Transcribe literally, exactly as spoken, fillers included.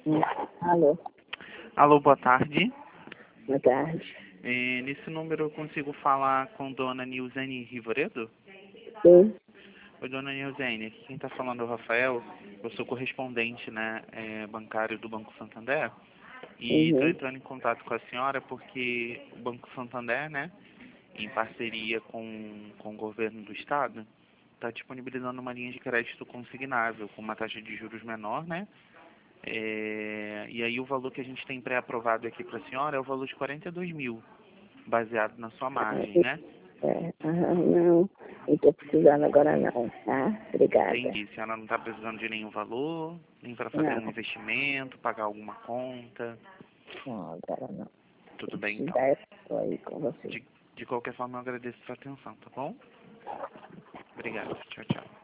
Hum, Alô, Alô, boa tarde. boa tarde. É, nesse número eu consigo falar com Dona Nilzene Rivoredo? Sim, Oi, Dona Nilzene, aqui quem está falando é o Rafael. Eu sou correspondente, né, é, bancário do Banco Santander. E estou uhum. entrando em contato com a senhora porque o Banco Santander, né, em parceria com, com o governo do estado, está disponibilizando uma linha de crédito consignável com uma taxa de juros menor, né? É, e aí o valor que a gente tem pré-aprovado aqui para a senhora é o valor de quarenta e dois mil, baseado na sua margem, né? É, aham, não, não estou precisando agora não, tá? Obrigada. Entendi. A senhora não está precisando de nenhum valor, nem para fazer um Não, investimento, pagar alguma conta. não, agora não. Tudo Se bem, então. precisar, eu estou aí com você. De, de qualquer forma, eu agradeço a sua atenção, tá bom? Obrigado. Tchau, tchau.